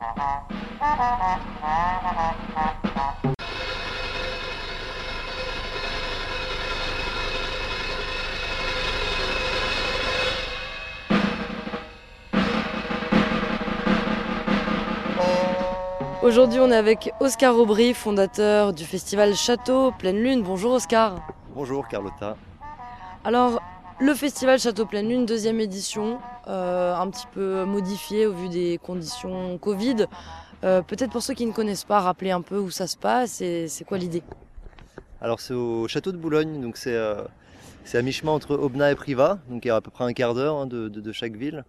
Aujourd'hui, on est avec Oscar Aubry, fondateur du festival Château Pleine Lune. Bonjour Oscar. Bonjour Carlotta. Alors, le festival Château Pleine Lune, deuxième édition, un petit peu modifiée au vu des conditions Covid. Peut-être pour ceux qui ne connaissent pas, rappeler un peu où ça se passe et c'est quoi l'idée? Alors c'est au château de Boulogne, donc c'est à mi-chemin entre Aubenas et Privas, donc il y a à peu près un quart d'heure de chaque ville.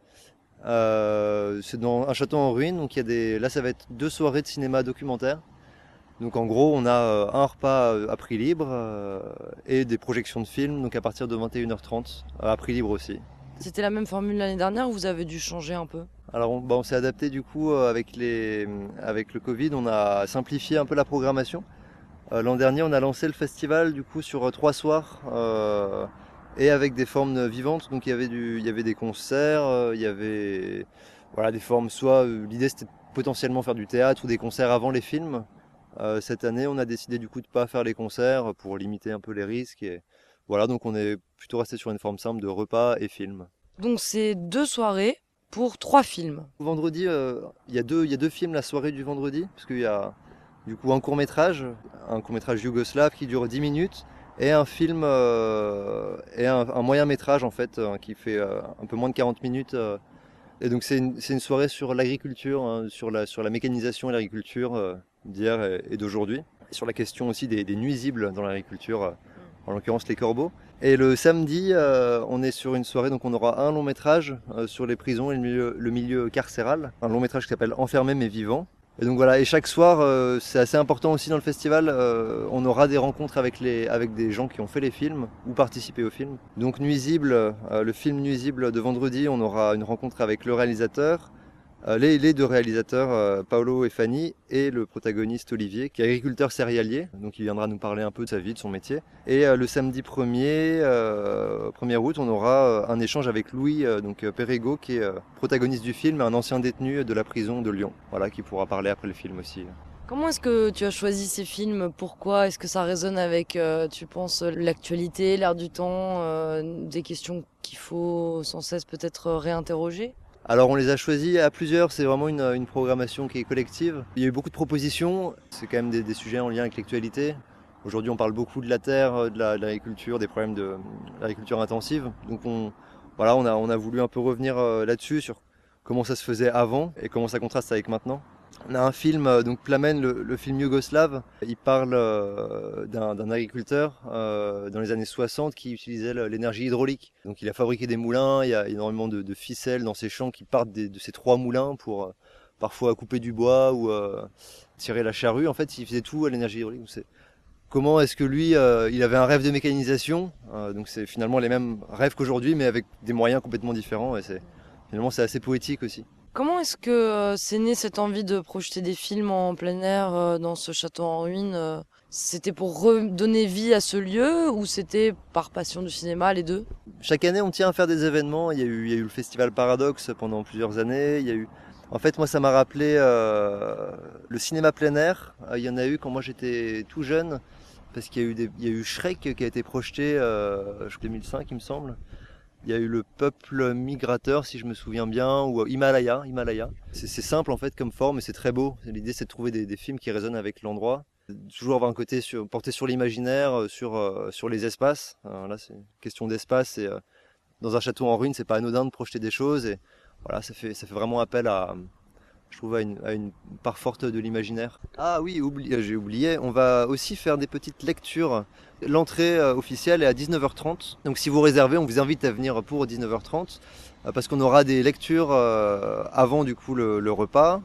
C'est dans un château en ruine, donc là ça va être 2 soirées de cinéma documentaire. Donc en gros on a un repas à prix libre et des projections de films, donc à partir de 21h30, à prix libre aussi. C'était la même formule l'année dernière ou vous avez dû changer un peu? Alors on s'est adapté du coup avec le Covid, on a simplifié un peu la programmation. L'an dernier on a lancé le festival du coup sur 3 soirs et avec des formes vivantes, donc il y avait des concerts, il y avait voilà, des formes, soit l'idée c'était de potentiellement faire du théâtre ou des concerts avant les films. Cette année on a décidé du coup de pas faire les concerts pour limiter un peu les risques et voilà, donc on est plutôt resté sur une forme simple de repas et films. Donc c'est 2 soirées pour 3 films. Vendredi, il y a deux films la soirée du vendredi, parce qu'il y a du coup un court-métrage yougoslave qui dure 10 minutes, et un film et un moyen-métrage en fait qui fait un peu moins de 40 minutes. Et donc c'est une soirée sur l'agriculture, hein, sur la mécanisation et l'agriculture d'hier et d'aujourd'hui. Sur la question aussi des nuisibles dans l'agriculture, en l'occurrence les corbeaux. Et le samedi, on est sur une soirée, donc on aura un long métrage sur les prisons et le milieu carcéral. Un long métrage qui s'appelle Enfermé mais vivant. Et donc voilà, et chaque soir, c'est assez important aussi dans le festival, on aura des rencontres avec des gens qui ont fait les films ou participé au film. Donc Nuisible, le film Nuisible de vendredi, on aura une rencontre avec le réalisateur, les 2 réalisateurs, Paolo et Fanny, et le protagoniste Olivier, qui est agriculteur céréalier, donc il viendra nous parler un peu de sa vie, de son métier. Et le samedi 1er août, on aura un échange avec Louis Perrego, qui est protagoniste du film, un ancien détenu de la prison de Lyon, voilà, qui pourra parler après le film aussi. Comment est-ce que tu as choisi ces films? Pourquoi? Est-ce que ça résonne avec, tu penses, l'actualité, l'air du temps, des questions qu'il faut sans cesse peut-être réinterroger? Alors on les a choisis à plusieurs, c'est vraiment une programmation qui est collective. Il y a eu beaucoup de propositions, c'est quand même des sujets en lien avec l'actualité. Aujourd'hui on parle beaucoup de la terre, de l'agriculture, des problèmes de l'agriculture intensive. Donc voilà, on a voulu un peu revenir là-dessus, sur comment ça se faisait avant et comment ça contraste avec maintenant. On a un film, donc Plamen, le film yougoslave. Il parle d'un agriculteur dans les années 60 qui utilisait l'énergie hydraulique. Donc il a fabriqué des moulins, il y a énormément de ficelles dans ses champs qui partent de ces 3 moulins pour parfois couper du bois ou tirer la charrue. En fait, il faisait tout à l'énergie hydraulique. Donc, comment est-ce que lui, il avait un rêve de mécanisation, donc c'est finalement les mêmes rêves qu'aujourd'hui, mais avec des moyens complètement différents. Et finalement, c'est assez poétique aussi. Comment est-ce que c'est né cette envie de projeter des films en plein air dans ce château en ruine? C'était pour redonner vie à ce lieu ou c'était par passion du cinéma, les deux? Chaque année, on tient à faire des événements. Il y a eu le festival Paradoxe pendant plusieurs années. En fait, moi, ça m'a rappelé le cinéma plein air. Il y en a eu quand moi j'étais tout jeune, parce il y a eu Shrek qui a été projeté en 2005, il me semble. Il y a eu le peuple migrateur, si je me souviens bien, ou Himalaya. C'est simple en fait comme forme, et c'est très beau. L'idée, c'est de trouver des films qui résonnent avec l'endroit. Toujours avoir un côté porté sur l'imaginaire, sur les espaces. Alors là, c'est une question d'espace. Et dans un château en ruine, c'est pas anodin de projeter des choses. Et voilà, ça fait vraiment appel je trouve, à une part forte de l'imaginaire. Ah oui, j'ai oublié, on va aussi faire des petites lectures. L'entrée officielle est à 19h30. Donc si vous réservez, on vous invite à venir pour 19h30 parce qu'on aura des lectures avant du coup le repas.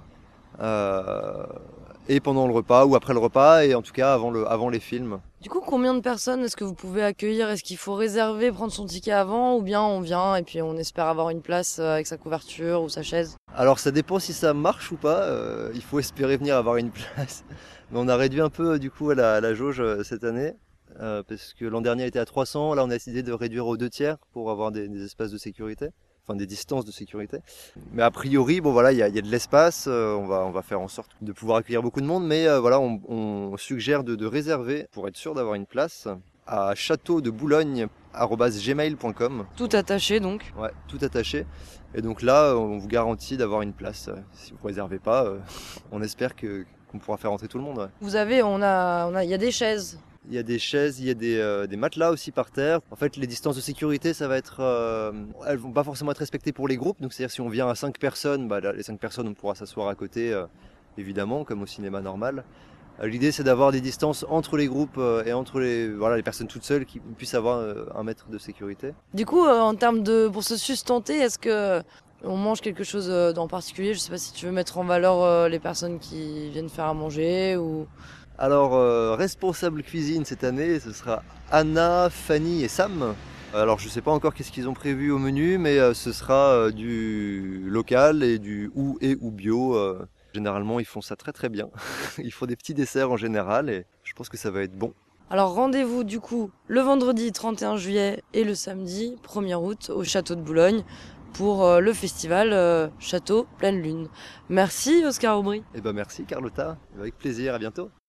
Et pendant le repas ou après le repas, et en tout cas avant les films. Du coup, combien de personnes est-ce que vous pouvez accueillir? Est-ce qu'il faut réserver, prendre son ticket avant, ou bien on vient et puis on espère avoir une place avec sa couverture ou sa chaise? Alors ça dépend si ça marche ou pas, il faut espérer venir avoir une place. Mais on a réduit un peu du coup la jauge cette année, parce que l'an dernier était à 300, là on a décidé de réduire aux 2 tiers pour avoir des espaces de sécurité. enfin des distances de sécurité. Mais a priori, bon voilà, il y a de l'espace, on va faire en sorte de pouvoir accueillir beaucoup de monde, mais voilà, on suggère de réserver pour être sûr d'avoir une place à châteaudeboulogne@gmail.com. Tout attaché donc. Ouais, tout attaché. Et donc là, on vous garantit d'avoir une place. Si vous ne réservez pas, on espère qu'on pourra faire entrer tout le monde. Ouais. Vous avez, il y a des chaises. Il y a des chaises, il y a des matelas aussi par terre. En fait, les distances de sécurité, ça va être, elles vont pas forcément être respectées pour les groupes. Donc, c'est-à-dire si on vient à 5 personnes, bah, les 5 personnes, on pourra s'asseoir à côté, évidemment, comme au cinéma normal. L'idée, c'est d'avoir des distances entre les groupes et entre les personnes toutes seules qui puissent avoir 1 mètre de sécurité. Du coup, en termes pour se sustenter, est-ce que on mange quelque chose en particulier? Je sais pas si tu veux mettre en valeur les personnes qui viennent faire à manger ou... Alors, responsable cuisine cette année, ce sera Anna, Fanny et Sam. Alors, je sais pas encore qu'est-ce qu'ils ont prévu au menu, mais ce sera du local et du ou bio. Généralement, ils font ça très très bien. Ils font des petits desserts en général et je pense que ça va être bon. Alors rendez-vous du coup le vendredi 31 juillet et le samedi 1er août au Château de Boulogne pour le festival Château Pleine Lune. Merci Oscar Aubry. Eh ben merci Carlotta, avec plaisir, à bientôt.